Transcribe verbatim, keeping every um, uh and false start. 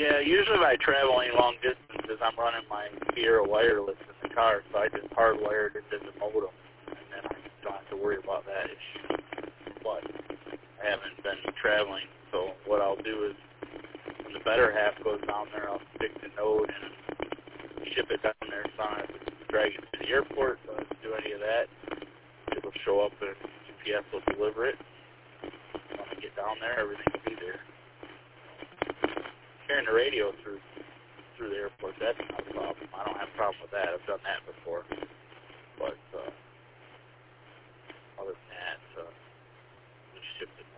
Yeah, usually when I travel any long distances, I'm running my Sierra wireless in the car, so I just hardwired it into the modem, and then I don't have to worry about that issue. But I haven't been traveling, so what I'll do is when the better half goes down there, I'll stick the node and ship it down there, so I don't have to drag it to the airport, so I don't have to do any of that. It'll show up and G P S will deliver it. When I get down there, everything will be there. Carrying the radio through through the airport, that's not a problem. I don't have a problem with that. I've done that before. But uh, other than that, uh, just ship it